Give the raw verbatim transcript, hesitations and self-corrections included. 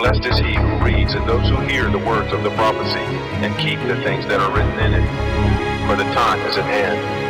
Blessed is he who reads and those who hear the words of the prophecy and keep the things that are written in it, for the time is at hand.